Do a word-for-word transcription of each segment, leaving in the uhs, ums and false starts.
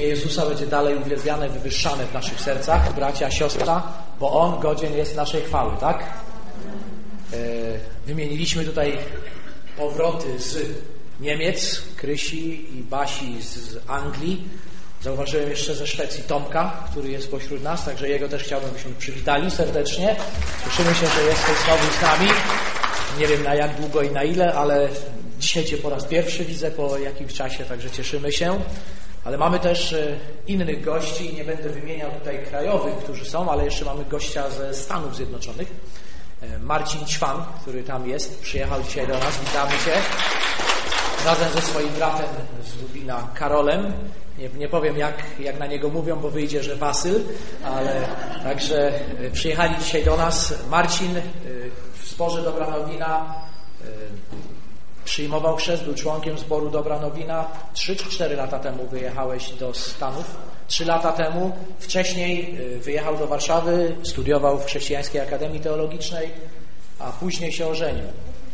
imię Jezusa będzie dalej uwielbiane, wywyższane w naszych sercach, bracia, siostra, bo On godzien jest naszej chwały, tak? Wymieniliśmy tutaj powroty z Niemiec, Krysi i Basi z Anglii. Zauważyłem jeszcze ze Szwecji Tomka, który jest pośród nas, także jego też chciałbym, byśmy przywitali serdecznie. Cieszymy się, że jesteś znowu z nami. Nie wiem na jak długo i na ile, ale dzisiaj Cię po raz pierwszy widzę po jakimś czasie, także cieszymy się. Ale mamy też innych gości, nie będę wymieniał tutaj krajowych, którzy są, ale jeszcze mamy gościa ze Stanów Zjednoczonych. Marcin Ćwan, który tam jest, przyjechał dzisiaj do nas, witamy Cię. Razem ze swoim bratem z Lubina, Karolem. Nie, nie powiem jak, jak na niego mówią, bo wyjdzie, że Wasyl, ale także przyjechali dzisiaj do nas. Marcin w zborze Dobra Nowina przyjmował chrzest, był członkiem zboru Dobra Nowina. Trzy czy cztery lata temu wyjechałeś do Stanów. Trzy lata temu, wcześniej wyjechał do Warszawy, studiował w Chrześcijańskiej Akademii Teologicznej, a później się ożenił.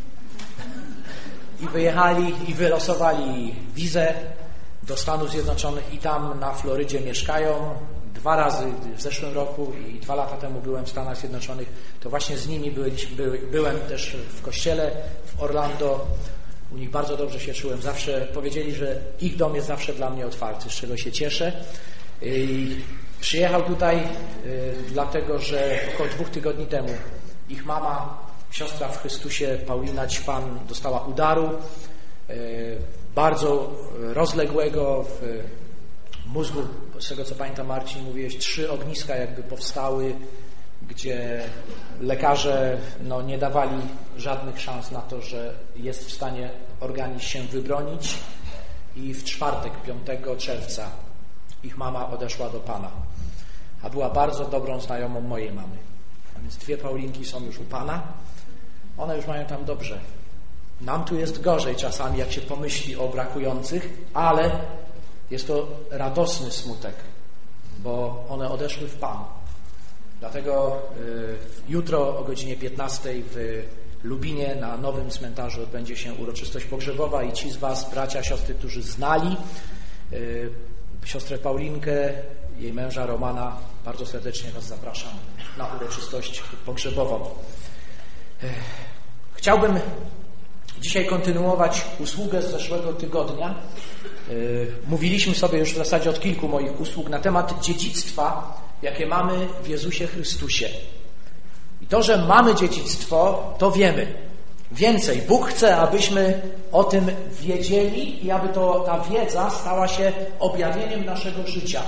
I wyjechali i wylosowali wizę do Stanów Zjednoczonych i tam na Florydzie mieszkają. Dwa razy w zeszłym roku i dwa lata temu byłem w Stanach Zjednoczonych. To właśnie z nimi byliśmy, by, byłem też w kościele w Orlando. U nich bardzo dobrze się czułem. Zawsze powiedzieli, że ich dom jest zawsze dla mnie otwarty, z czego się cieszę. I przyjechał tutaj y, dlatego, że około dwóch tygodni temu ich mama, siostra w Chrystusie, Paulina Ćwan, dostała udaru y, bardzo rozległego w mózgu. Z tego co pamiętam, Marcin, mówiłeś, trzy ogniska jakby powstały, gdzie lekarze no, nie dawali żadnych szans na to, że jest w stanie organizm się wybronić. I w czwartek, piątego czerwca ich mama odeszła do Pana, a była bardzo dobrą znajomą mojej mamy. A więc dwie Paulinki są już u Pana, one już mają tam dobrze. Nam tu jest gorzej czasami, jak się pomyśli o brakujących, ale jest to radosny smutek, bo one odeszły w Pan. Dlatego y, jutro o godzinie piętnastej w Lubinie na nowym cmentarzu odbędzie się uroczystość pogrzebowa i ci z Was, bracia, siostry, którzy znali y, siostrę Paulinkę, jej męża Romana, bardzo serdecznie Was zapraszam na uroczystość pogrzebową. Y, chciałbym dzisiaj kontynuować usługę z zeszłego tygodnia. Y, mówiliśmy sobie już w zasadzie od kilku moich usług na temat dziedzictwa, jakie mamy w Jezusie Chrystusie. I to, że mamy dziedzictwo, to wiemy. Więcej, Bóg chce, abyśmy o tym wiedzieli i aby to, ta wiedza stała się objawieniem naszego życia.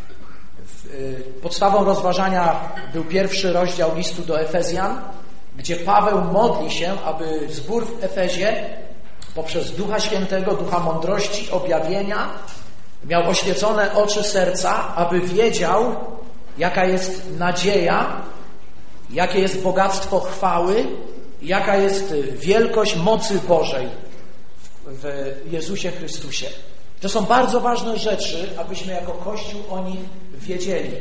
Podstawą rozważania był pierwszy rozdział listu do Efezjan, gdzie Paweł modli się, aby zbór w Efezie poprzez Ducha Świętego, Ducha mądrości, objawienia miał oświecone oczy serca, aby wiedział, jaka jest nadzieja, jakie jest bogactwo chwały, jaka jest wielkość mocy Bożej w Jezusie Chrystusie. To są bardzo ważne rzeczy, abyśmy jako Kościół o nich wiedzieli.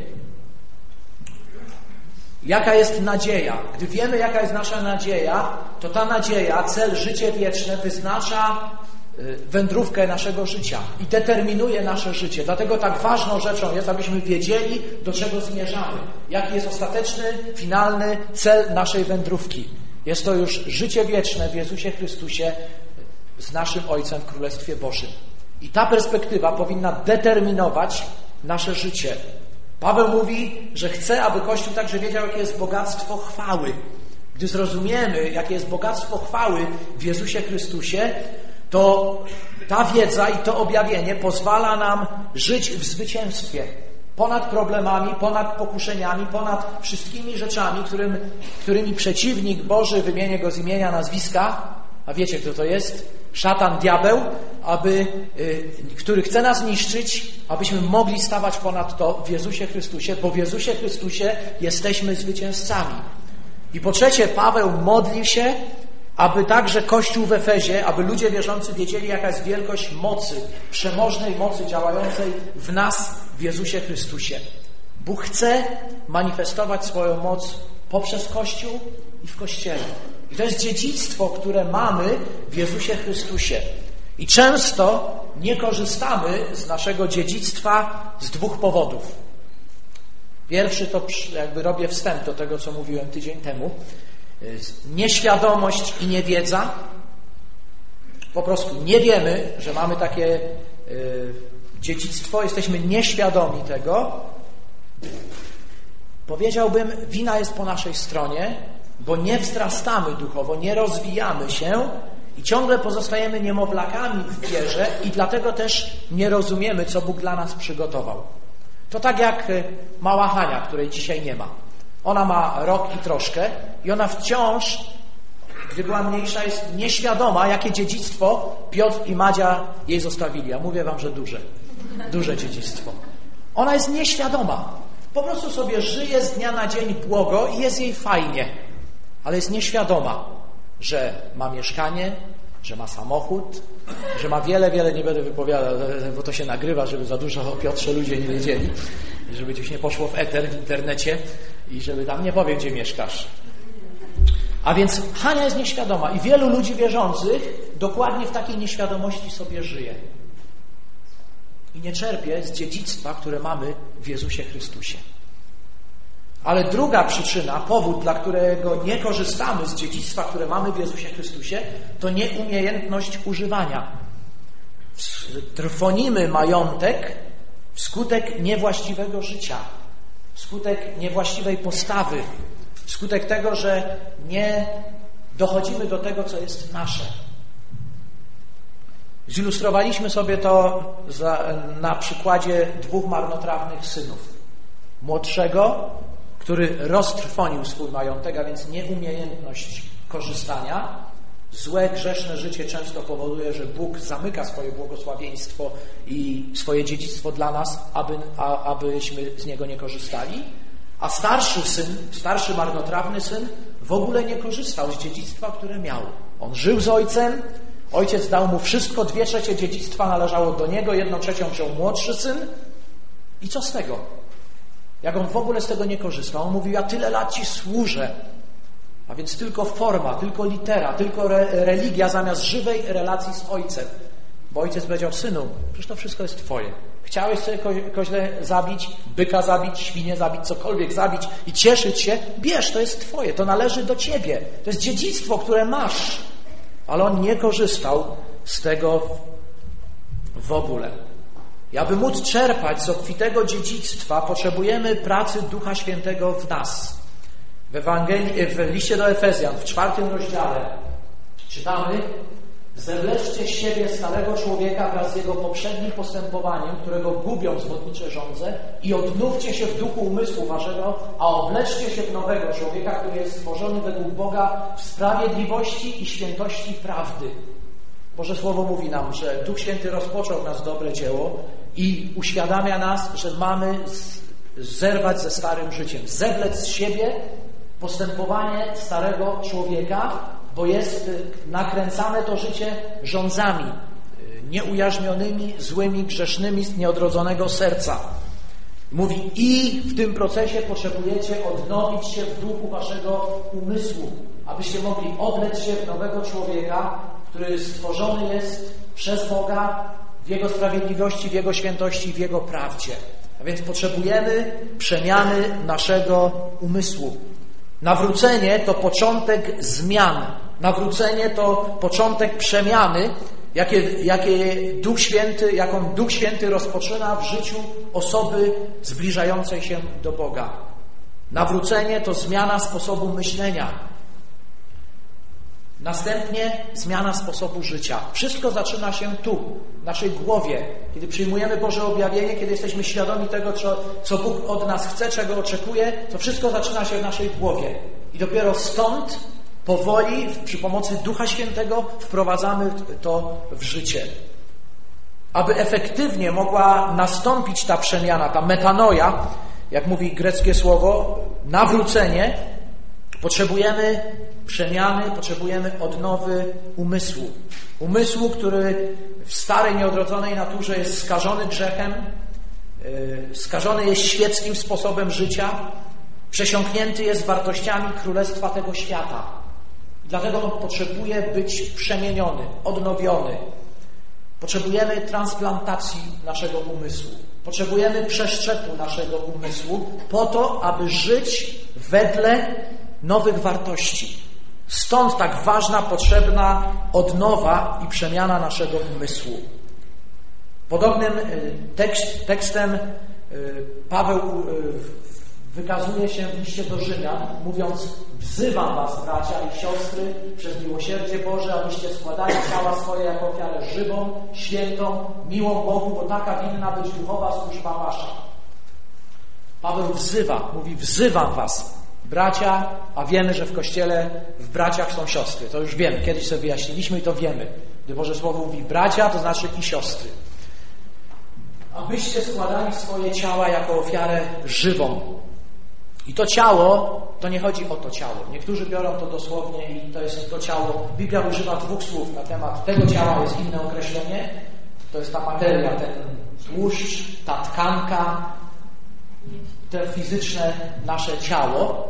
Jaka jest nadzieja? Gdy wiemy, jaka jest nasza nadzieja, to ta nadzieja, cel życie wieczne, wyznacza wędrówkę naszego życia i determinuje nasze życie. Dlatego tak ważną rzeczą jest, abyśmy wiedzieli, do czego zmierzamy. Jaki jest ostateczny, finalny cel naszej wędrówki. Jest to już życie wieczne w Jezusie Chrystusie z naszym Ojcem w Królestwie Bożym. I ta perspektywa powinna determinować nasze życie. Paweł mówi, że chce, aby Kościół także wiedział, jakie jest bogactwo chwały. Gdy zrozumiemy, jakie jest bogactwo chwały w Jezusie Chrystusie, to ta wiedza i to objawienie pozwala nam żyć w zwycięstwie. Ponad problemami, ponad pokuszeniami, ponad wszystkimi rzeczami, którym, którymi przeciwnik Boży, wymienię go z imienia, nazwiska, a wiecie, kto to jest? Szatan, diabeł, aby, y, który chce nas niszczyć, abyśmy mogli stawać ponad to w Jezusie Chrystusie, bo w Jezusie Chrystusie jesteśmy zwycięzcami. I po trzecie, Paweł modlił się, aby także Kościół w Efezie, aby ludzie wierzący wiedzieli, jaka jest wielkość mocy, przemożnej mocy działającej w nas w Jezusie Chrystusie. Bóg chce manifestować swoją moc poprzez Kościół i w Kościele. I to jest dziedzictwo, które mamy w Jezusie Chrystusie. I często nie korzystamy z naszego dziedzictwa z dwóch powodów. Pierwszy to jakby robię wstęp do tego, co mówiłem tydzień temu. Nieświadomość i niewiedza. Po prostu nie wiemy, że mamy takie dziedzictwo, jesteśmy nieświadomi tego. Powiedziałbym, wina jest po naszej stronie, bo nie wzrastamy duchowo, nie rozwijamy się i ciągle pozostajemy niemowlakami w wierze i dlatego też nie rozumiemy, co Bóg dla nas przygotował. To tak jak mała Hania, której dzisiaj nie ma. Ona ma rok i troszkę i ona wciąż, gdy była mniejsza, jest nieświadoma, jakie dziedzictwo Piotr i Madzia jej zostawili. Ja mówię wam, że duże. Duże dziedzictwo. Ona jest nieświadoma. Po prostu sobie żyje z dnia na dzień błogo i jest jej fajnie. Ale jest nieświadoma, że ma mieszkanie, że ma samochód, że ma wiele, wiele, nie będę wypowiadał, bo to się nagrywa, żeby za dużo o Piotrze ludzie nie wiedzieli, żeby gdzieś nie poszło w eter w internecie i żeby tam nie powiem, gdzie mieszkasz. A więc Hania jest nieświadoma i wielu ludzi wierzących dokładnie w takiej nieświadomości sobie żyje. I nie czerpie z dziedzictwa, które mamy w Jezusie Chrystusie. Ale druga przyczyna, powód, dla którego nie korzystamy z dziedzictwa, które mamy w Jezusie Chrystusie, to nieumiejętność używania. Trwonimy majątek wskutek niewłaściwego życia, wskutek niewłaściwej postawy, wskutek tego, że nie dochodzimy do tego, co jest nasze. Zilustrowaliśmy sobie to za, na przykładzie dwóch marnotrawnych synów. Młodszego, który roztrwonił swój majątek, a więc nieumiejętność korzystania. Złe, grzeszne życie często powoduje, że Bóg zamyka swoje błogosławieństwo i swoje dziedzictwo dla nas, aby, a, abyśmy z niego nie korzystali. A starszy syn, starszy marnotrawny syn w ogóle nie korzystał z dziedzictwa, które miał. On żył z ojcem, ojciec dał mu wszystko, dwie trzecie dziedzictwa należało do niego, jedną trzecią wziął młodszy syn. I co z tego? Jak on w ogóle z tego nie korzystał? On mówił, ja tyle lat ci służę. A więc tylko forma, tylko litera, tylko re, religia zamiast żywej relacji z ojcem. Bo ojciec powiedział, synu, przecież to wszystko jest twoje. Chciałeś sobie ko koźle zabić, byka zabić, świnię zabić, cokolwiek zabić i cieszyć się, bierz, to jest twoje, to należy do ciebie. To jest dziedzictwo, które masz. Ale on nie korzystał z tego w ogóle. I aby móc czerpać z obfitego dziedzictwa, potrzebujemy pracy Ducha Świętego w nas. W Ewangelii, w liście do Efezjan, w czwartym rozdziale czytamy: Zewleczcie z siebie starego człowieka wraz z jego poprzednim postępowaniem, którego gubią zwodnicze żądze, i odnówcie się w duchu umysłu waszego, a obleczcie się w nowego człowieka, który jest stworzony według Boga w sprawiedliwości i świętości prawdy. Boże Słowo mówi nam, że Duch Święty rozpoczął w nas dobre dzieło i uświadamia nas, że mamy zerwać ze starym życiem, zewlec z siebie postępowanie starego człowieka, bo jest nakręcane to życie żądzami nieujarzmionymi, złymi, grzesznymi z nieodrodzonego serca. Mówi, i w tym procesie potrzebujecie odnowić się w duchu waszego umysłu, abyście mogli oblec się w nowego człowieka, który stworzony jest przez Boga w Jego sprawiedliwości, w Jego świętości, w Jego prawdzie. A więc potrzebujemy przemiany naszego umysłu. Nawrócenie to początek zmian. Nawrócenie to początek przemiany, jakie, jakie Duch Święty, jaką Duch Święty rozpoczyna w życiu osoby zbliżającej się do Boga. Nawrócenie to zmiana sposobu myślenia. Następnie zmiana sposobu życia. Wszystko zaczyna się tu, w naszej głowie. Kiedy przyjmujemy Boże objawienie, kiedy jesteśmy świadomi tego, co, co Bóg od nas chce, czego oczekuje, to wszystko zaczyna się w naszej głowie. I dopiero stąd powoli, przy pomocy Ducha Świętego, wprowadzamy to w życie. Aby efektywnie mogła nastąpić ta przemiana, ta metanoja, jak mówi greckie słowo, nawrócenie, potrzebujemy przemiany, potrzebujemy odnowy umysłu. Umysłu, który w starej, nieodrodzonej naturze jest skażony grzechem, yy, skażony jest świeckim sposobem życia, przesiąknięty jest wartościami królestwa tego świata. Dlatego on potrzebuje być przemieniony, odnowiony. Potrzebujemy transplantacji naszego umysłu. Potrzebujemy przeszczepu naszego umysłu po to, aby żyć wedle nowych wartości. Stąd tak ważna, potrzebna odnowa i przemiana naszego umysłu. Podobnym tekst, tekstem Paweł wykazuje się w liście do Rzymian, mówiąc: wzywam was, bracia i siostry, przez miłosierdzie Boże, abyście składali ciała swoje jako ofiarę żywą, świętą, miłą Bogu, bo taka winna być duchowa służba wasza. Paweł wzywa, mówi: wzywam was, bracia, a wiemy, że w Kościele w braciach są siostry. To już wiemy, kiedyś sobie wyjaśniliśmy i to wiemy. Gdy Boże Słowo mówi bracia, to znaczy i siostry. Abyście składali swoje ciała jako ofiarę żywą. I to ciało, to nie chodzi o to ciało. Niektórzy biorą to dosłownie i to jest to ciało. Biblia używa dwóch słów na temat tego ciała, jest inne określenie. To jest ta materia, ten tłuszcz, ta tkanka, to fizyczne nasze ciało.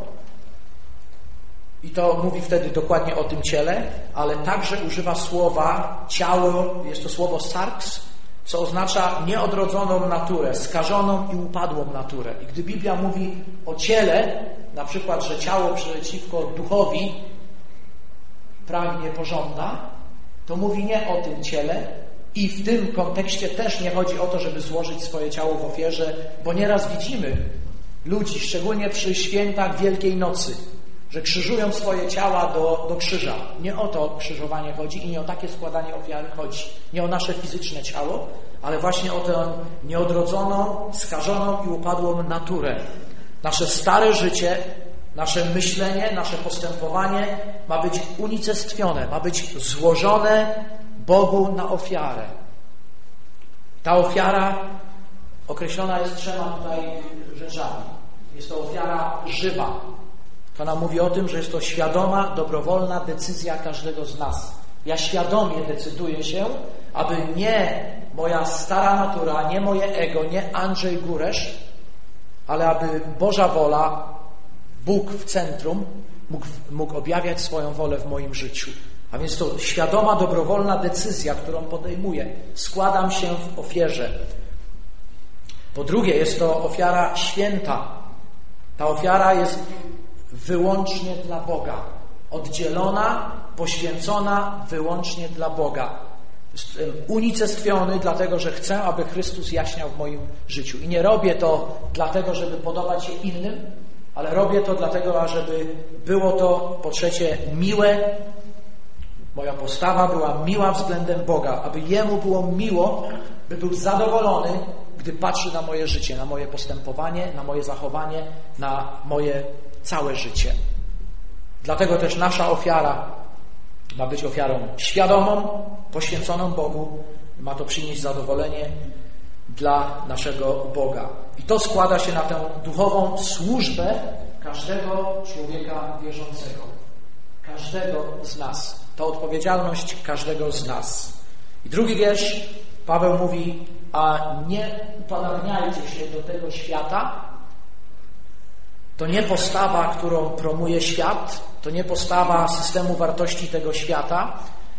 I to mówi wtedy dokładnie o tym ciele, ale także używa słowa ciało, jest to słowo sarks, co oznacza nieodrodzoną naturę, skażoną i upadłą naturę. I gdy Biblia mówi o ciele, na przykład, że ciało przeciwko duchowi pragnie, pożąda, to mówi nie o tym ciele i w tym kontekście też nie chodzi o to, żeby złożyć swoje ciało w ofierze, bo nieraz widzimy ludzi, szczególnie przy świętach Wielkiej Nocy, że krzyżują swoje ciała do, do krzyża. Nie o to krzyżowanie chodzi i nie o takie składanie ofiary chodzi. Nie o nasze fizyczne ciało, ale właśnie o tę nieodrodzoną, skażoną i upadłą naturę. Nasze stare życie, nasze myślenie, nasze postępowanie ma być unicestwione, ma być złożone Bogu na ofiarę. Ta ofiara określona jest trzema tutaj rzeczami. Jest to ofiara żywa. To nam mówi o tym, że jest to świadoma, dobrowolna decyzja każdego z nas. Ja świadomie decyduję się, aby nie moja stara natura, nie moje ego, nie Andrzej Góresz, ale aby Boża wola, Bóg w centrum, mógł, mógł objawiać swoją wolę w moim życiu. A więc to świadoma, dobrowolna decyzja, którą podejmuję. Składam się w ofierze. Po drugie, jest to ofiara święta. Ta ofiara jest wyłącznie dla Boga. Oddzielona, poświęcona wyłącznie dla Boga. Jestem unicestwiony, dlatego że chcę, aby Chrystus jaśniał w moim życiu. I nie robię to dlatego, żeby podobać się innym, ale robię to dlatego, żeby było to, po trzecie, miłe. Moja postawa była miła względem Boga, aby Jemu było miło, by był zadowolony, gdy patrzy na moje życie, na moje postępowanie, na moje zachowanie, na moje całe życie. Dlatego też nasza ofiara ma być ofiarą świadomą, poświęconą Bogu. Ma to przynieść zadowolenie dla naszego Boga. I to składa się na tę duchową służbę każdego człowieka wierzącego. Każdego z nas. To odpowiedzialność każdego z nas. I drugi wiersz, Paweł mówi: a nie upodabniajcie się do tego świata. To nie postawa, którą promuje świat, to nie postawa systemu wartości tego świata.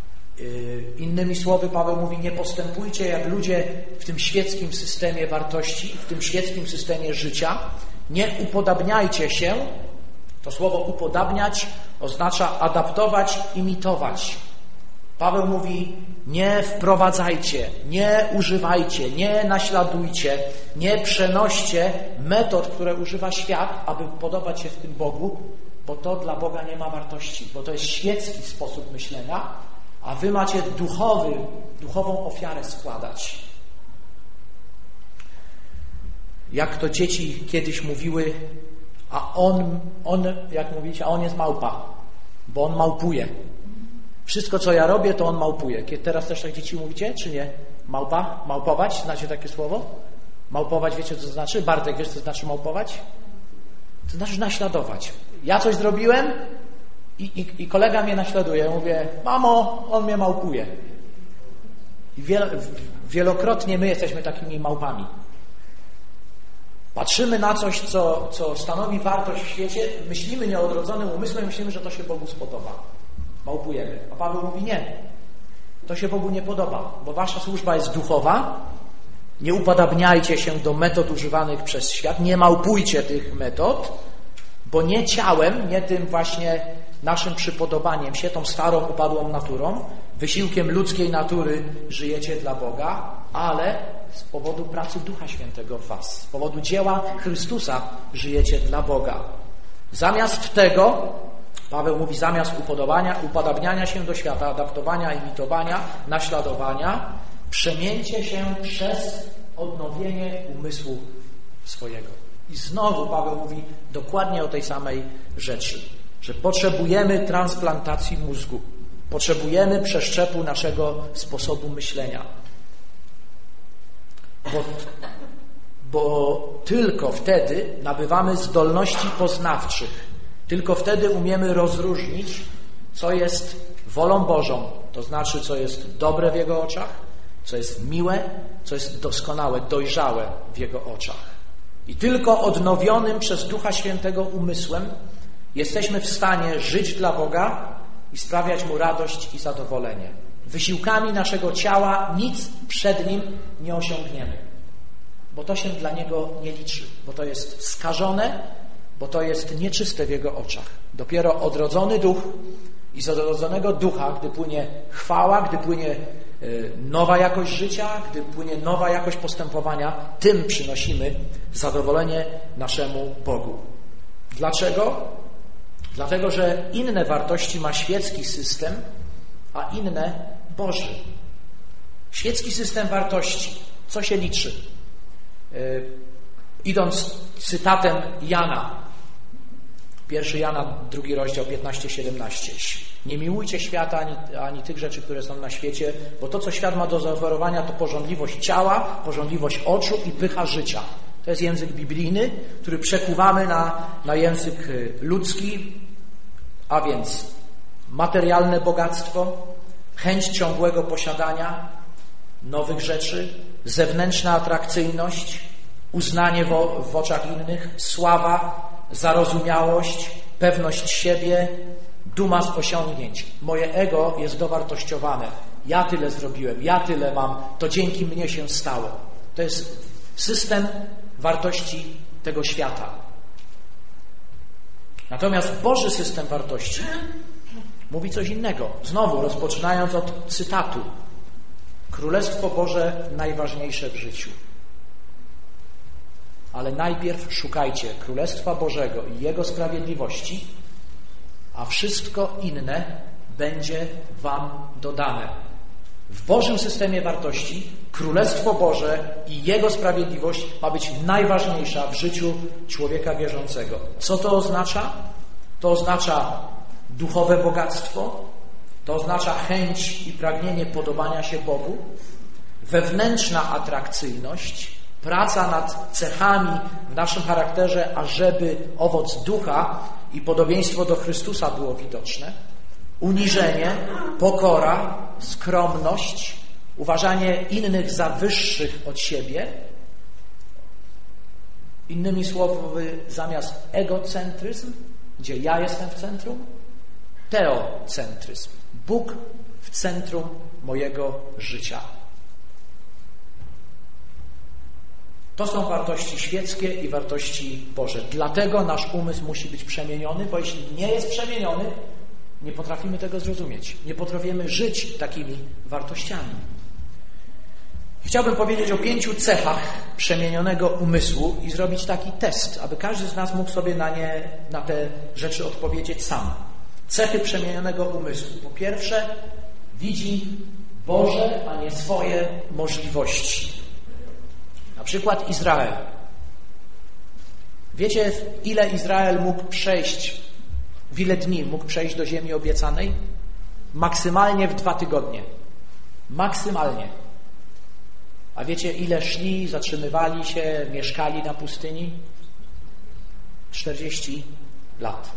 Innymi słowy, Paweł mówi: nie postępujcie jak ludzie w tym świeckim systemie wartości, w tym świeckim systemie życia. Nie upodabniajcie się. To słowo upodabniać oznacza adaptować, imitować. Paweł mówi: nie wprowadzajcie, nie używajcie, nie naśladujcie, nie przenoście metod, które używa świat, aby podobać się w tym Bogu, bo to dla Boga nie ma wartości, bo to jest świecki sposób myślenia, a wy macie duchowy, duchową ofiarę składać. Jak to dzieci kiedyś mówiły, a on, on jak mówicie, a on jest małpa, bo on małpuje. Wszystko, co ja robię, to on małpuje. Teraz też tak dzieci mówicie, czy nie? Małpa? Małpować? Znacie takie słowo? Małpować, wiecie, co to znaczy? Bartek, wiesz, co to znaczy małpować? To znaczy naśladować. Ja coś zrobiłem i, i, i kolega mnie naśladuje. Ja mówię: mamo, on mnie małpuje. I wiel, wielokrotnie my jesteśmy takimi małpami. Patrzymy na coś, co, co stanowi wartość w świecie, myślimy nieodrodzonym umysłem, myślimy, że to się Bogu spodoba. Małpujemy. A Paweł mówi: nie. To się Bogu nie podoba, bo wasza służba jest duchowa. Nie upodabniajcie się do metod używanych przez świat, nie małpujcie tych metod, bo nie ciałem, nie tym właśnie naszym przypodobaniem się, tą starą, upadłą naturą, wysiłkiem ludzkiej natury żyjecie dla Boga, ale z powodu pracy Ducha Świętego w was, z powodu dzieła Chrystusa żyjecie dla Boga. Zamiast tego, Paweł mówi, zamiast upodobania, upodabniania się do świata, adaptowania, imitowania, naśladowania, przemieńcie się przez odnowienie umysłu swojego. I znowu Paweł mówi dokładnie o tej samej rzeczy, że potrzebujemy transplantacji mózgu, potrzebujemy przeszczepu naszego sposobu myślenia. Bo, bo tylko wtedy nabywamy zdolności poznawczych, tylko wtedy umiemy rozróżnić, co jest wolą Bożą, to znaczy, co jest dobre w Jego oczach, co jest miłe, co jest doskonałe, dojrzałe w Jego oczach. I tylko odnowionym przez Ducha Świętego umysłem jesteśmy w stanie żyć dla Boga i sprawiać Mu radość i zadowolenie. Wysiłkami naszego ciała nic przed Nim nie osiągniemy, bo to się dla Niego nie liczy, bo to jest skażone, bo to jest nieczyste w Jego oczach. Dopiero odrodzony duch i z odrodzonego ducha, gdy płynie chwała, gdy płynie nowa jakość życia, gdy płynie nowa jakość postępowania, tym przynosimy zadowolenie naszemu Bogu. Dlaczego? Dlatego, że inne wartości ma świecki system, a inne Boży. Świecki system wartości. Co się liczy? Yy, idąc cytatem Jana, pierwszy Jana, drugi rozdział, piętnaście siedemnaście. Nie miłujcie świata ani, ani tych rzeczy, które są na świecie, bo to, co świat ma do zaoferowania, to pożądliwość ciała, pożądliwość oczu i pycha życia. To jest język biblijny, który przekuwamy na, na język ludzki, a więc materialne bogactwo, chęć ciągłego posiadania nowych rzeczy, zewnętrzna atrakcyjność, uznanie w, w oczach innych, sława, zarozumiałość, pewność siebie, duma z osiągnięć. Moje ego jest dowartościowane. Ja tyle zrobiłem, ja tyle mam, to dzięki mnie się stało. To jest system wartości tego świata. Natomiast Boży system wartości mówi coś innego. Znowu, rozpoczynając od cytatu. Królestwo Boże najważniejsze w życiu. Ale najpierw szukajcie Królestwa Bożego i Jego sprawiedliwości, a wszystko inne będzie wam dodane. W Bożym systemie wartości Królestwo Boże i Jego sprawiedliwość ma być najważniejsza w życiu człowieka wierzącego. Co to oznacza? To oznacza duchowe bogactwo, to oznacza chęć i pragnienie podobania się Bogu, wewnętrzna atrakcyjność, praca nad cechami w naszym charakterze, ażeby owoc ducha i podobieństwo do Chrystusa było widoczne, uniżenie, pokora, skromność, uważanie innych za wyższych od siebie. Innymi słowy, zamiast egocentryzm, gdzie ja jestem w centrum, teocentryzm. Bóg w centrum mojego życia. To są wartości świeckie i wartości Boże. Dlatego nasz umysł musi być przemieniony, bo jeśli nie jest przemieniony, nie potrafimy tego zrozumieć. Nie potrafimy żyć takimi wartościami. Chciałbym powiedzieć o pięciu cechach przemienionego umysłu i zrobić taki test, aby każdy z nas mógł sobie na nie, na te rzeczy odpowiedzieć sam. Cechy przemienionego umysłu. Po pierwsze, widzi Boże, a nie swoje możliwości. Na przykład Izrael. Wiecie, ile Izrael mógł przejść, w ile dni mógł przejść do ziemi obiecanej? Maksymalnie w dwa tygodnie. Maksymalnie. A wiecie, ile szli, zatrzymywali się, mieszkali na pustyni? czterdzieści lat.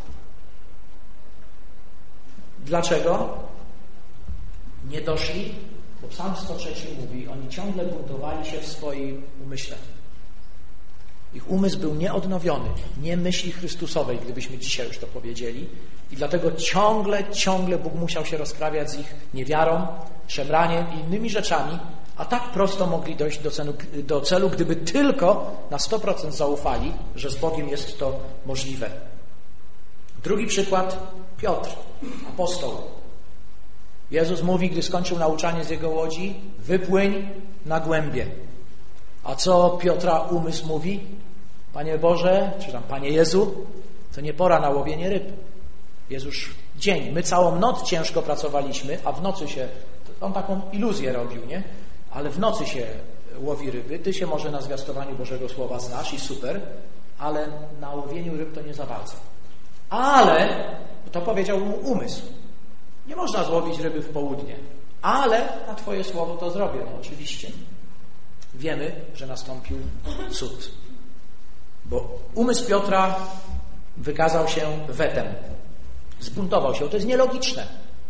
Dlaczego nie doszli? Bo Psalm sto trzy mówi, oni ciągle buntowali się w swoim umyśle. Ich umysł był nieodnowiony, nie myśli Chrystusowej, gdybyśmy dzisiaj już to powiedzieli. I dlatego ciągle, ciągle Bóg musiał się rozprawiać z ich niewiarą, szemraniem i innymi rzeczami, a tak prosto mogli dojść do celu, do celu, gdyby tylko na sto procent zaufali, że z Bogiem jest to możliwe. Drugi przykład, Piotr, apostoł. Jezus mówi, gdy skończył nauczanie z jego łodzi, wypłyń na głębie. A co Piotra umysł mówi? Panie Boże, czy tam Panie Jezu, to nie pora na łowienie ryb. Jest już dzień. My całą noc ciężko pracowaliśmy, a w nocy się, on taką iluzję robił, nie? Ale w nocy się łowi ryby. Ty się może na zwiastowaniu Bożego Słowa znasz i super, ale na łowieniu ryb to nie za bardzo. Ale, to powiedział mu umysł. Nie można złowić ryby w południe, ale na Twoje słowo to zrobię. No oczywiście. Wiemy, że nastąpił cud. Bo umysł Piotra wykazał się wetem. Zbuntował się. To jest nielogiczne.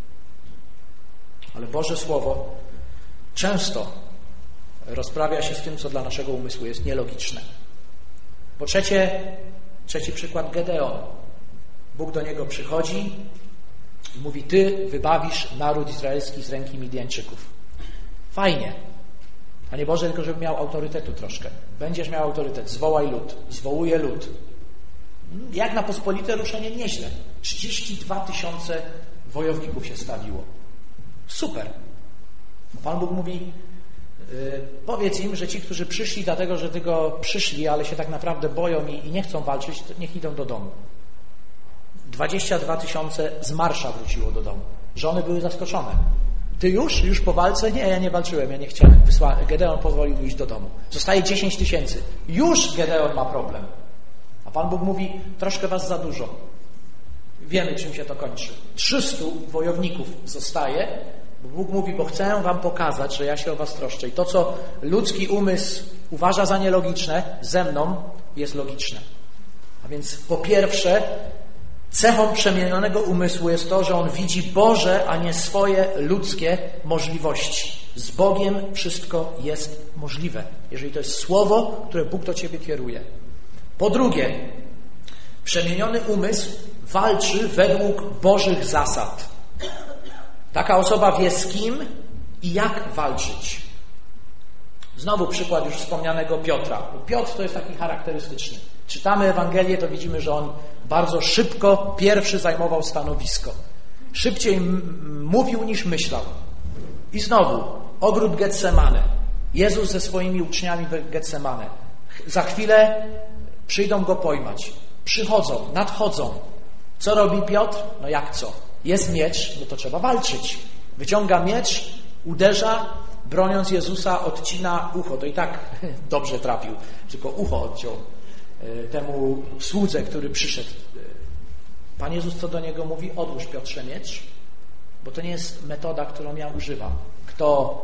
Ale Boże Słowo często rozprawia się z tym, co dla naszego umysłu jest nielogiczne. Po trzecie, trzeci przykład, Gedeon. Bóg do niego przychodzi i mówi, ty wybawisz naród izraelski z ręki Midianczyków. Fajnie. Panie Boże, tylko żeby miał autorytetu troszkę. Będziesz miał autorytet. Zwołaj lud. Zwołuje lud. Jak na pospolite ruszenie nieźle. trzydzieści dwa tysiące wojowników się stawiło. Super. Pan Bóg mówi, yy, powiedz im, że ci, którzy przyszli dlatego, że tylko przyszli, ale się tak naprawdę boją i, i nie chcą walczyć, to niech idą do domu. dwadzieścia dwa tysiące z marsza wróciło do domu. Żony były zaskoczone. Ty już? Już po walce? Nie, ja nie walczyłem, ja nie chciałem. Wysła... Gedeon pozwolił iść do domu. Zostaje dziesięć tysięcy. Już Gedeon ma problem. A Pan Bóg mówi, troszkę was za dużo. Wiemy, czym się to kończy. trzystu wojowników zostaje, bo Bóg mówi, bo chcę wam pokazać, że ja się o was troszczę. I to, co ludzki umysł uważa za nielogiczne, ze mną jest logiczne. A więc po pierwsze, cechą przemienionego umysłu jest to, że on widzi Boże, a nie swoje ludzkie możliwości. Z Bogiem wszystko jest możliwe, jeżeli to jest słowo, które Bóg do ciebie kieruje. Po drugie, przemieniony umysł walczy według Bożych zasad. Taka osoba wie z kim i jak walczyć. Znowu przykład już wspomnianego Piotra. Piotr to jest taki charakterystyczny. Czytamy Ewangelię, to widzimy, że on bardzo szybko pierwszy zajmował stanowisko. Szybciej m- mówił niż myślał. I znowu ogród Getsemane. Jezus ze swoimi uczniami w Getsemane. Za chwilę przyjdą go pojmać. Przychodzą, nadchodzą. Co robi Piotr? No jak co? Jest miecz, no to trzeba walczyć. Wyciąga miecz, uderza, broniąc Jezusa, odcina ucho. To i tak dobrze trafił, tylko ucho odciął temu słudze, który przyszedł. Pan Jezus co do niego mówi? Odłóż, Piotrze, miecz, bo to nie jest metoda, którą ja używam. Kto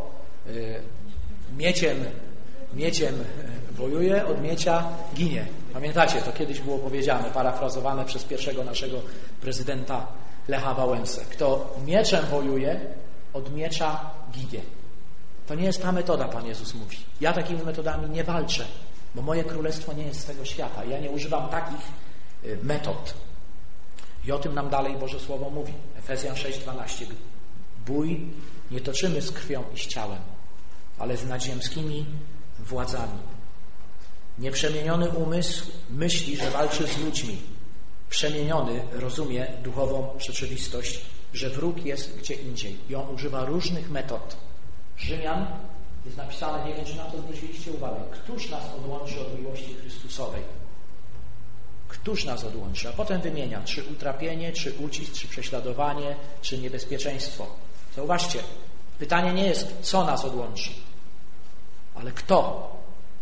mieciem, mieciem wojuje, od miecia ginie. Pamiętacie, to kiedyś było powiedziane, parafrazowane przez pierwszego naszego prezydenta Lecha Wałęsę. Kto mieczem wojuje, od miecza ginie. To nie jest ta metoda, Pan Jezus mówi. Ja takimi metodami nie walczę, bo moje królestwo nie jest z tego świata. Ja nie używam takich metod. I o tym nam dalej Boże Słowo mówi. Efezjan sześć dwanaście. Bój nie toczymy z krwią i z ciałem, ale z nadziemskimi władzami. Nieprzemieniony umysł myśli, że walczy z ludźmi. Przemieniony rozumie duchową rzeczywistość, że wróg jest gdzie indziej. I on używa różnych metod. Rzymian jest napisane, nie wiem, czy na to zwróciliście uwagę, któż nas odłączy od miłości Chrystusowej? Któż nas odłączy? A potem wymienia, czy utrapienie, czy ucisk, czy prześladowanie, czy niebezpieczeństwo. Zauważcie, pytanie nie jest, co nas odłączy, ale kto?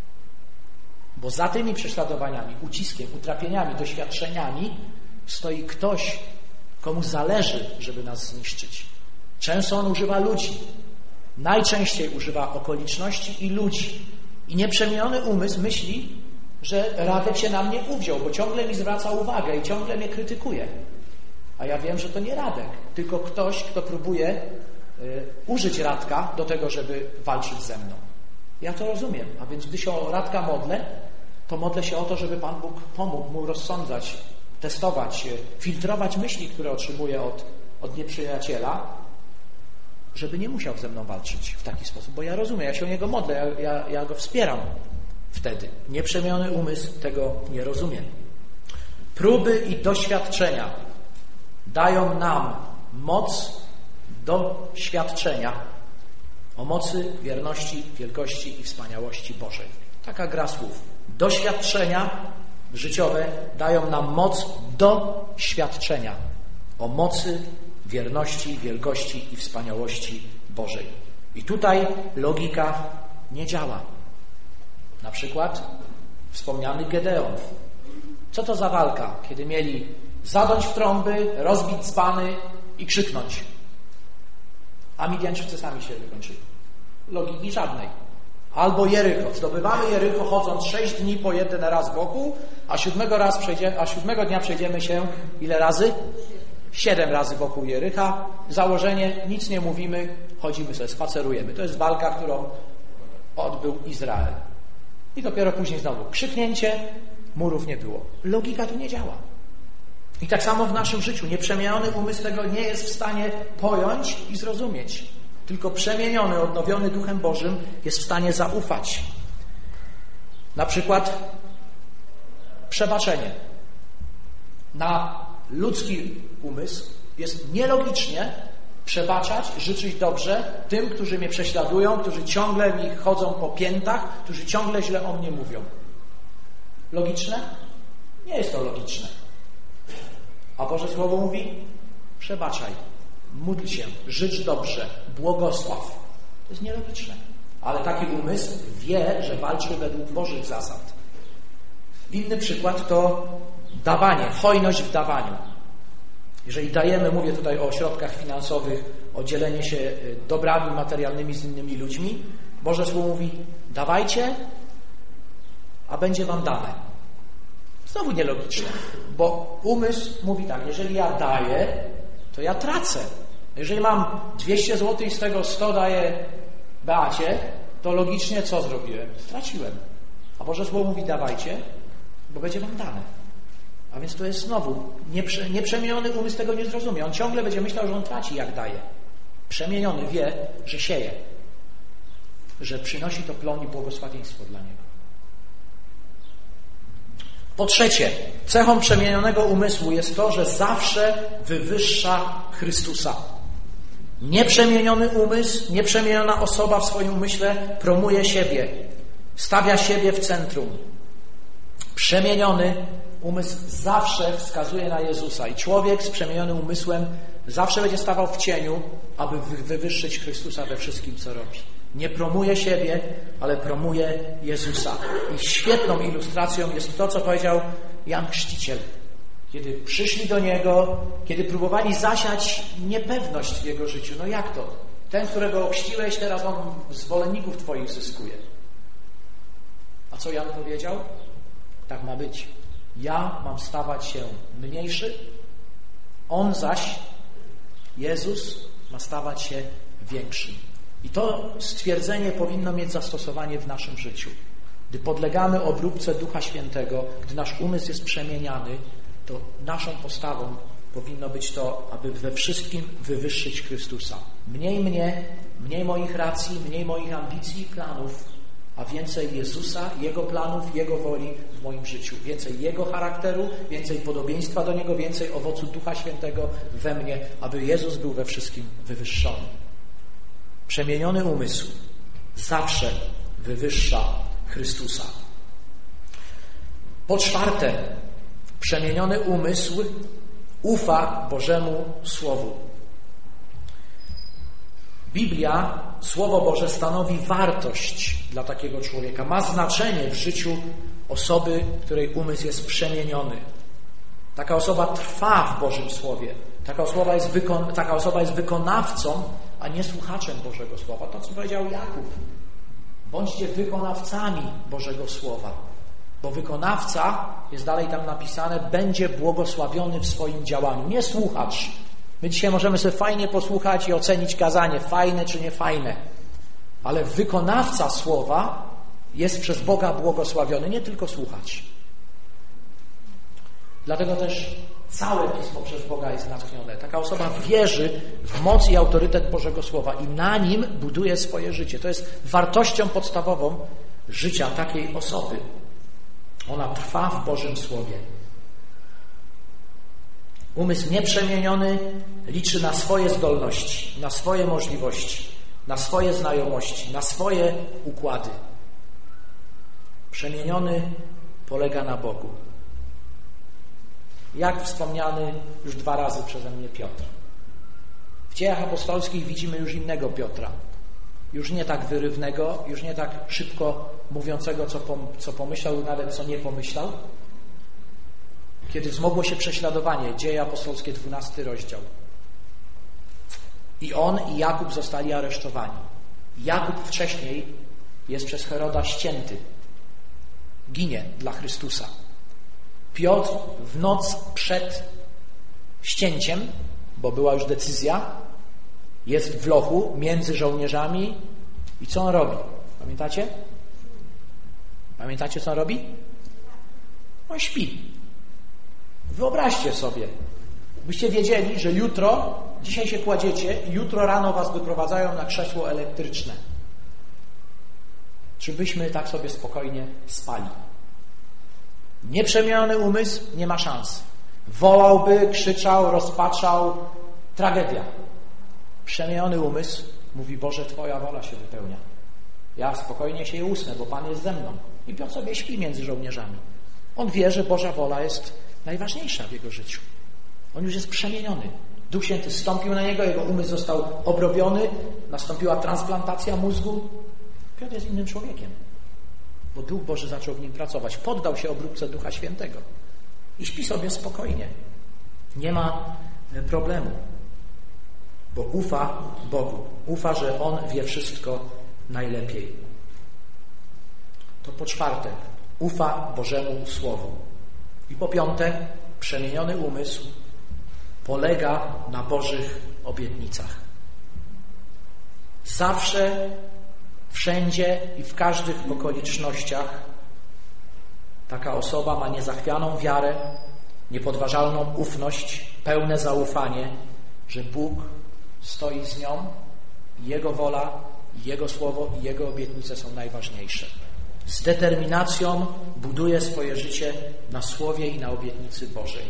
Bo za tymi prześladowaniami, uciskiem, utrapieniami, doświadczeniami stoi ktoś, komu zależy, żeby nas zniszczyć. Często on używa ludzi. Najczęściej używa okoliczności i ludzi. I nieprzemieniony umysł myśli, że Radek się na mnie uwziął, bo ciągle mi zwraca uwagę i ciągle mnie krytykuje. A ja wiem, że to nie Radek, tylko ktoś, kto próbuje y, użyć Radka do tego, żeby walczyć ze mną. Ja to rozumiem. A więc gdy się o Radka modlę, to modlę się o to, żeby Pan Bóg pomógł mu rozsądzać, testować, filtrować myśli, które otrzymuje od, od nieprzyjaciela, żeby nie musiał ze mną walczyć w taki sposób. Bo ja rozumiem, ja się o niego modlę, ja, ja, ja go wspieram wtedy. Nieprzemieniony umysł tego nie rozumie. Próby i doświadczenia dają nam moc do świadczenia o mocy, wierności, wielkości i wspaniałości Bożej. Taka gra słów. Doświadczenia życiowe dają nam moc do świadczenia o mocy, wierności, wielkości i wspaniałości Bożej. I tutaj logika nie działa. Na przykład wspomniany Gedeon. Co to za walka, kiedy mieli zadąć w trąby, rozbić dzbany i krzyknąć? A Midianczycy sami się wykończyli. Logiki żadnej. Albo Jericho. Zdobywamy Jericho chodząc sześć dni po jeden raz wokół, a siódmego, raz przejdzie, a siódmego dnia przejdziemy się ile razy? Siedem razy wokół Jericha. Założenie, nic nie mówimy, chodzimy sobie, spacerujemy. To jest walka, którą odbył Izrael. I dopiero później znowu krzyknięcie, murów nie było. Logika tu nie działa. I tak samo w naszym życiu. Nieprzemieniony umysł tego nie jest w stanie pojąć i zrozumieć. Tylko przemieniony, odnowiony Duchem Bożym jest w stanie zaufać. Na przykład przebaczenie. Na ludzki umysł jest nielogicznie przebaczać, życzyć dobrze tym, którzy mnie prześladują, którzy ciągle mi chodzą po piętach, którzy ciągle źle o mnie mówią. Logiczne? Nie jest to logiczne. A Boże Słowo mówi: przebaczaj, módl się, życz dobrze, błogosław. To jest nielogiczne. Ale taki umysł wie, że walczy według Bożych zasad. Inny przykład to dawanie, hojność w dawaniu. Jeżeli dajemy, mówię tutaj o środkach finansowych, o dzielenie się dobrami materialnymi z innymi ludźmi, Boże Słowo mówi: dawajcie, a będzie wam dane. Znowu nielogiczne, bo umysł mówi tak: jeżeli ja daję, to ja tracę. Jeżeli mam dwieście złotych i z tego sto daję Beacie, to logicznie co zrobiłem? Straciłem. A Boże Słowo mówi: dawajcie, bo będzie wam dane. A więc to jest znowu nieprze, nieprzemieniony umysł tego nie zrozumie. On ciągle będzie myślał, że on traci, jak daje. Przemieniony wie, że sieje, że przynosi to plon i błogosławieństwo dla niego. Po trzecie, cechą przemienionego umysłu jest to, że zawsze wywyższa Chrystusa. Nieprzemieniony umysł, nieprzemieniona osoba w swoim umyśle promuje siebie, stawia siebie w centrum. Przemieniony umysł zawsze wskazuje na Jezusa i człowiek z przemienionym umysłem zawsze będzie stawał w cieniu, aby wywyższyć Chrystusa we wszystkim, co robi. Nie promuje siebie, ale promuje Jezusa. I świetną ilustracją jest to, co powiedział Jan Chrzciciel. Kiedy przyszli do Niego, kiedy próbowali zasiać niepewność w Jego życiu. No jak to? Ten, którego ochrzciłeś, teraz on zwolenników Twoich zyskuje. A co Jan powiedział? Tak ma być. Ja mam stawać się mniejszy, on zaś, Jezus, ma stawać się większy. I to stwierdzenie powinno mieć zastosowanie w naszym życiu. Gdy podlegamy obróbce Ducha Świętego, gdy nasz umysł jest przemieniany, to naszą postawą powinno być to, aby we wszystkim wywyższyć Chrystusa. Mniej mnie, mniej moich racji, mniej moich ambicji i planów, a więcej Jezusa, Jego planów, Jego woli w moim życiu. Więcej Jego charakteru, więcej podobieństwa do Niego, więcej owocu Ducha Świętego we mnie, aby Jezus był we wszystkim wywyższony. Przemieniony umysł zawsze wywyższa Chrystusa. Po czwarte, przemieniony umysł ufa Bożemu Słowu. Biblia, Słowo Boże, stanowi wartość dla takiego człowieka. Ma znaczenie w życiu osoby, której umysł jest przemieniony. Taka osoba trwa w Bożym Słowie. Taka osoba jest, wykon- taka osoba jest wykonawcą, a nie słuchaczem Bożego Słowa. To, co powiedział Jakub. Bądźcie wykonawcami Bożego Słowa. Bo wykonawca, jest dalej tam napisane, będzie błogosławiony w swoim działaniu. Nie słuchacz. My dzisiaj możemy sobie fajnie posłuchać i ocenić kazanie, fajne czy niefajne. Ale wykonawca Słowa jest przez Boga błogosławiony, nie tylko słuchać. Dlatego też całe Pismo przez Boga jest natchnione. Taka osoba wierzy w moc i autorytet Bożego Słowa i na nim buduje swoje życie. To jest wartością podstawową życia takiej osoby. Ona trwa w Bożym Słowie. Umysł nieprzemieniony liczy na swoje zdolności, na swoje możliwości, na swoje znajomości, na swoje układy. Przemieniony polega na Bogu. Jak wspomniany już dwa razy przeze mnie Piotr. W Dziejach Apostolskich widzimy już innego Piotra. Już nie tak wyrywnego, już nie tak szybko mówiącego, co, pom- co pomyślał, nawet co nie pomyślał. Kiedy wzmogło się prześladowanie, Dzieje Apostolskie, dwunasty rozdział. I on, i Jakub zostali aresztowani. Jakub wcześniej jest przez Heroda ścięty. Ginie dla Chrystusa. Piotr w noc przed ścięciem, bo była już decyzja, jest w lochu między żołnierzami i co on robi? Pamiętacie? Pamiętacie, co on robi? On śpi. Wyobraźcie sobie, byście wiedzieli, że jutro, dzisiaj się kładziecie i jutro rano was wyprowadzają na krzesło elektryczne. Czy byśmy tak sobie spokojnie spali? Nieprzemieniony umysł nie ma szans. Wołałby, krzyczał, rozpaczał. Tragedia. Przemieniony umysł mówi: Boże, Twoja wola się wypełnia. Ja spokojnie się i usnę, bo Pan jest ze mną. I Piotr sobie śpi między żołnierzami. On wie, że Boża wola jest najważniejsza w jego życiu. On już jest przemieniony. Duch Święty zstąpił na niego, jego umysł został obrobiony, nastąpiła transplantacja mózgu. Piotr jest innym człowiekiem, bo Duch Boży zaczął w nim pracować. Poddał się obróbce Ducha Świętego i śpi sobie spokojnie. Nie ma problemu, bo ufa Bogu. Ufa, że On wie wszystko najlepiej. To po czwarte, ufa Bożemu Słowu. I po piąte, przemieniony umysł polega na Bożych obietnicach. Zawsze, wszędzie i w każdych okolicznościach taka osoba ma niezachwianą wiarę, niepodważalną ufność, pełne zaufanie, że Bóg stoi z nią i Jego wola, i Jego słowo, i Jego obietnice są najważniejsze. Z determinacją buduje swoje życie na słowie i na obietnicy Bożej.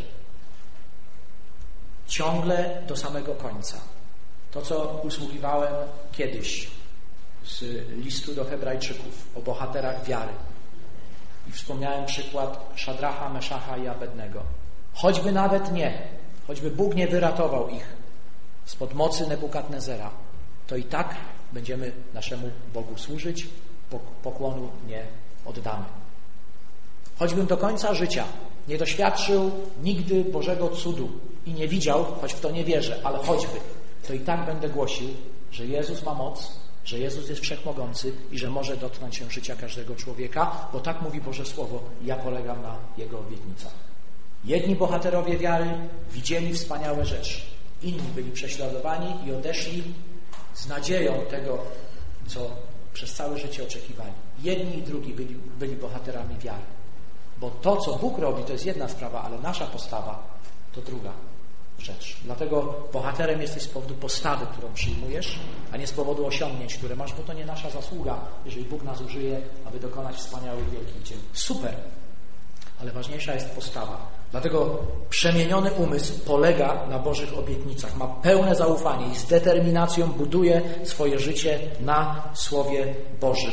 Ciągle do samego końca. To, co usługiwałem kiedyś z listu do Hebrajczyków o bohaterach wiary. I wspomniałem przykład Szadracha, Meszacha i Abednego. Choćby nawet nie, choćby Bóg nie wyratował ich spod mocy Nebukadnezera, to i tak będziemy naszemu Bogu służyć, pokłonu nie oddamy. Choćbym do końca życia nie doświadczył nigdy Bożego cudu i nie widział, choć w to nie wierzę, ale choćby, to i tak będę głosił, że Jezus ma moc, że Jezus jest wszechmogący i że może dotknąć się życia każdego człowieka, bo tak mówi Boże Słowo i ja polegam na Jego obietnicach. Jedni bohaterowie wiary widzieli wspaniałe rzeczy, inni byli prześladowani i odeszli z nadzieją tego, co przez całe życie oczekiwali. Jedni i drugi byli, byli bohaterami wiary. Bo to, co Bóg robi, to jest jedna sprawa, ale nasza postawa to druga rzecz. Dlatego bohaterem jesteś z powodu postawy, którą przyjmujesz, a nie z powodu osiągnięć, które masz, bo to nie nasza zasługa, jeżeli Bóg nas użyje, aby dokonać wspaniałych, wielkich dzieł. Super, ale ważniejsza jest postawa. Dlatego przemieniony umysł polega na Bożych obietnicach, ma pełne zaufanie i z determinacją buduje swoje życie na Słowie Bożym.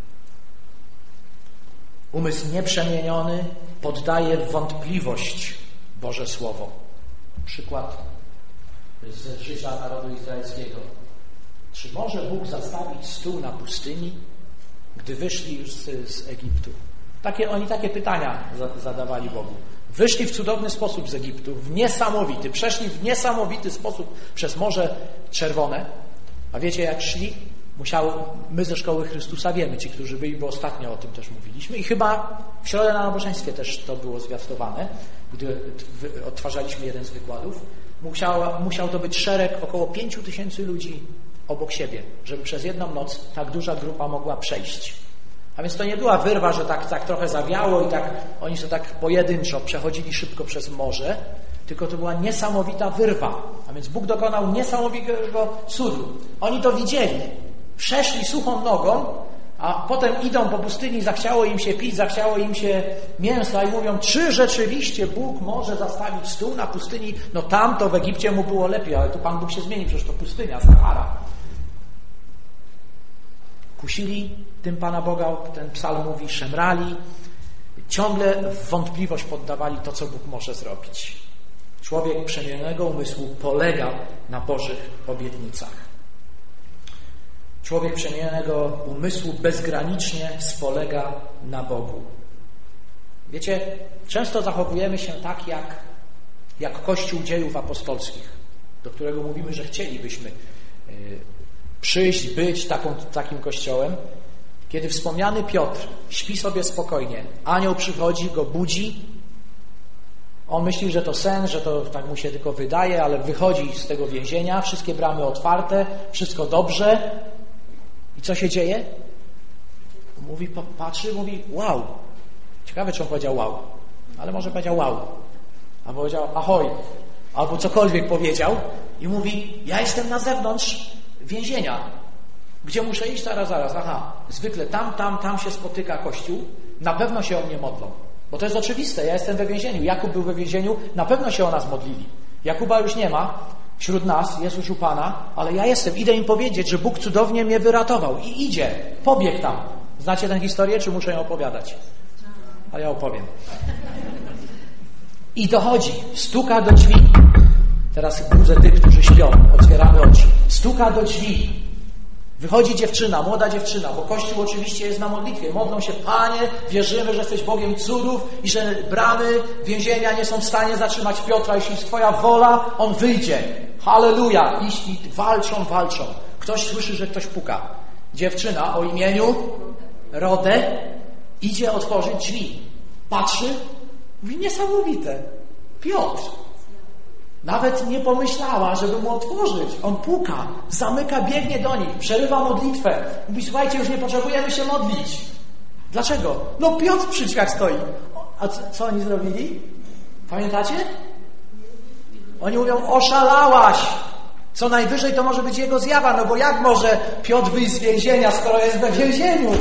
Umysł nieprzemieniony poddaje w wątpliwość Boże Słowo. Przykład z życia narodu izraelskiego. Czy może Bóg zastawić stół na pustyni, gdy wyszli już z, z Egiptu? Takie, oni takie pytania za, zadawali Bogu. Wyszli w cudowny sposób z Egiptu, w niesamowity, przeszli w niesamowity sposób przez Morze Czerwone. A wiecie, jak szli? Musiały, my ze Szkoły Chrystusa wiemy, ci, którzy byli, bo ostatnio o tym też mówiliśmy i chyba w środę na nabożeństwie też to było zwiastowane, gdy odtwarzaliśmy jeden z wykładów. Musiał, musiał to być szereg około pięciu tysięcy ludzi obok siebie, żeby przez jedną noc tak duża grupa mogła przejść. A więc to nie była wyrwa, że tak, tak trochę zawiało i tak oni sobie tak pojedynczo przechodzili szybko przez morze, tylko to była niesamowita wyrwa. A więc Bóg dokonał niesamowitego cudu. Oni to widzieli. Przeszli suchą nogą, a potem idą po pustyni, zachciało im się pić, zachciało im się mięsa i mówią, czy rzeczywiście Bóg może zastawić stół na pustyni? No tam to w Egipcie mu było lepiej, ale tu Pan Bóg się zmienił, przecież to pustynia, Sahara. Kusili tym Pana Boga, ten psalm mówi, szemrali, ciągle w wątpliwość poddawali to, co Bóg może zrobić. Człowiek przemienionego umysłu polega na Bożych obietnicach. Człowiek przemienionego umysłu bezgranicznie spolega na Bogu. Wiecie, często zachowujemy się tak jak, jak Kościół dziejów apostolskich, do którego mówimy, że chcielibyśmy yy, przyjść, być taką, takim kościołem. Kiedy wspomniany Piotr śpi sobie spokojnie, anioł przychodzi, go budzi, on myśli, że to sen, że to tak mu się tylko wydaje, ale wychodzi z tego więzienia, wszystkie bramy otwarte, wszystko dobrze. I co się dzieje? Mówi, patrzy, mówi wow. Ciekawe, czy on powiedział wow. Ale może powiedział wow. Albo powiedział ahoj. Albo cokolwiek powiedział. I mówi, ja jestem na zewnątrz więzienia. Gdzie muszę iść? Zaraz, zaraz. Aha, zwykle tam, tam, tam się spotyka Kościół. Na pewno się o mnie modlą. Bo to jest oczywiste. Ja jestem we więzieniu. Jakub był we więzieniu. Na pewno się o nas modlili. Jakuba już nie ma wśród nas, jest już u Pana, ale ja jestem. Idę im powiedzieć, że Bóg cudownie mnie wyratował. I idzie. Pobiegł tam. Znacie tę historię, czy muszę ją opowiadać? A ja opowiem. I dochodzi. Stuka do drzwi. Teraz budzę tych, którzy śpią. Otwieramy oczy. Stuka do drzwi. Wychodzi dziewczyna, młoda dziewczyna, bo Kościół oczywiście jest na modlitwie. Modlą się, Panie, wierzymy, że jesteś Bogiem cudów i że bramy więzienia nie są w stanie zatrzymać Piotra. Jeśli jest Twoja wola, on wyjdzie. Halleluja. I walczą, walczą. Ktoś słyszy, że ktoś puka. Dziewczyna o imieniu Rodę idzie otworzyć drzwi. Patrzy, mówi, niesamowite. Piotr. Nawet nie pomyślała, żeby mu otworzyć. On puka, zamyka, biegnie do nich, przerywa modlitwę. Mówi, słuchajcie, już nie potrzebujemy się modlić. Dlaczego? No Piotr przy drzwiach stoi. A co, co oni zrobili? Pamiętacie? Oni mówią, oszalałaś. Co najwyżej to może być jego zjawa, no bo jak może Piotr wyjść z więzienia, skoro jest we więzieniu?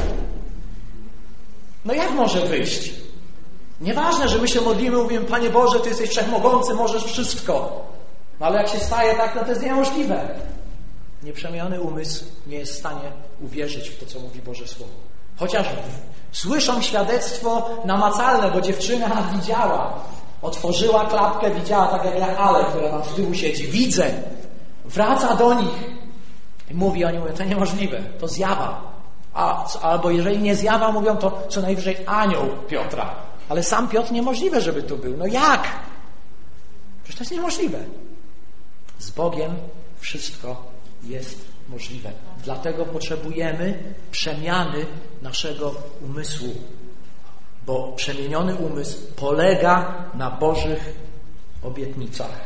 No jak może wyjść? Nieważne, że my się modlimy, mówimy, Panie Boże, Ty jesteś wszechmogący, możesz wszystko. No ale jak się staje tak, no to jest niemożliwe. Nieprzemieniony umysł nie jest w stanie uwierzyć w to, co mówi Boże Słowo. Chociaż słyszą świadectwo namacalne, bo dziewczyna widziała. Otworzyła klapkę, widziała tak jak ja Ale, która tam z tyłu siedzi. Widzę. Wraca do nich. I mówi, oni mówią, to niemożliwe, to zjawa. A, albo jeżeli nie zjawa, mówią, to co najwyżej anioł Piotra. Ale sam Piotr niemożliwe, żeby tu był. No jak? Przecież to jest niemożliwe. Z Bogiem wszystko jest możliwe. Dlatego potrzebujemy przemiany naszego umysłu. Bo przemieniony umysł polega na Bożych obietnicach.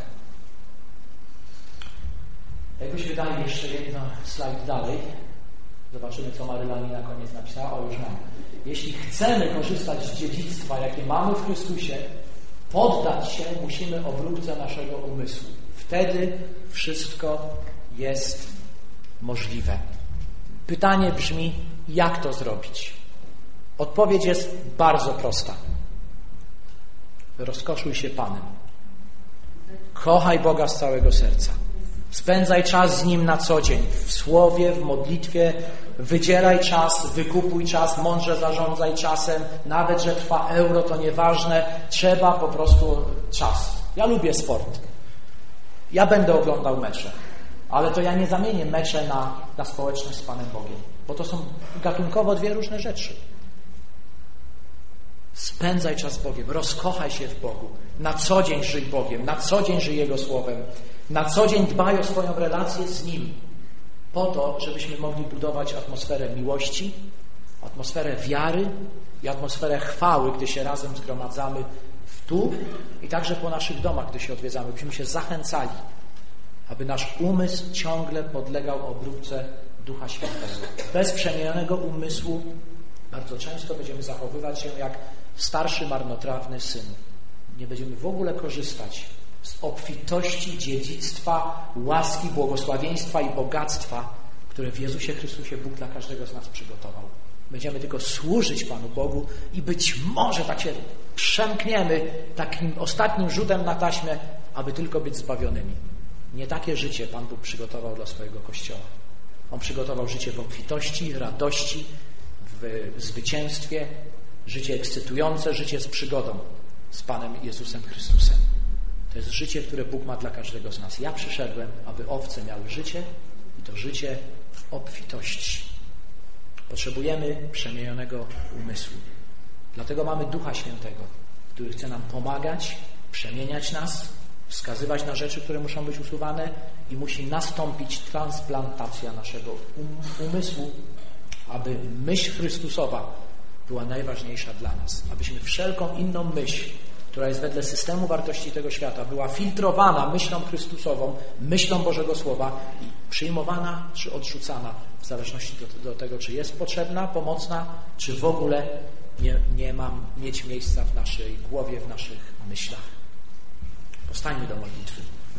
Jakoś wydaje jeszcze jedno slajd dalej. Zobaczymy, co Maryla mi na koniec napisała. O, już mam. Jeśli chcemy korzystać z dziedzictwa, jakie mamy w Chrystusie, poddać się musimy obróbce naszego umysłu. Wtedy wszystko jest możliwe. Pytanie brzmi, jak to zrobić? Odpowiedź jest bardzo prosta. Rozkoszuj się Panem. Kochaj Boga z całego serca. Spędzaj czas z Nim na co dzień. W słowie, w modlitwie. Wydzieraj czas, wykupuj czas, mądrze zarządzaj czasem. Nawet, że trwa euro, to nieważne. Trzeba po prostu czas. Ja lubię sport. Ja będę oglądał mecze. Ale to ja nie zamienię mecze na, na społeczność z Panem Bogiem. Bo to są gatunkowo dwie różne rzeczy. Spędzaj czas z Bogiem. Rozkochaj się w Bogu. Na co dzień żyj Bogiem. Na co dzień żyj Jego Słowem. Na co dzień dbaj o swoją relację z Nim. Po to, żebyśmy mogli budować atmosferę miłości, atmosferę wiary i atmosferę chwały, gdy się razem zgromadzamy w tu i także po naszych domach, gdy się odwiedzamy. Byśmy się zachęcali, aby nasz umysł ciągle podlegał obróbce Ducha Świętego. Bez przemienionego umysłu Bardzo często będziemy zachowywać się jak starszy, marnotrawny syn. Nie będziemy w ogóle korzystać z obfitości dziedzictwa, łaski, błogosławieństwa i bogactwa, które w Jezusie Chrystusie Bóg dla każdego z nas przygotował. Będziemy tylko służyć Panu Bogu i być może tak się przemkniemy takim ostatnim rzutem na taśmę, aby tylko być zbawionymi. Nie takie życie Pan Bóg przygotował dla swojego Kościoła. On przygotował życie w obfitości, radości, w zwycięstwie, życie ekscytujące, życie z przygodą z Panem Jezusem Chrystusem. To jest życie, które Bóg ma dla każdego z nas. Ja przyszedłem, aby owce miały życie i to życie w obfitości. Potrzebujemy przemienionego umysłu. Dlatego mamy Ducha Świętego, który chce nam pomagać, przemieniać nas, wskazywać na rzeczy, które muszą być usuwane i musi nastąpić transplantacja naszego um- umysłu, aby myśl Chrystusowa była najważniejsza dla nas. Abyśmy wszelką inną myśl, która jest wedle systemu wartości tego świata, była filtrowana myślą Chrystusową, myślą Bożego Słowa i przyjmowana czy odrzucana w zależności do, do tego, czy jest potrzebna, pomocna, czy w ogóle nie, nie ma mieć miejsca w naszej głowie, w naszych myślach. Powstańmy do modlitwy.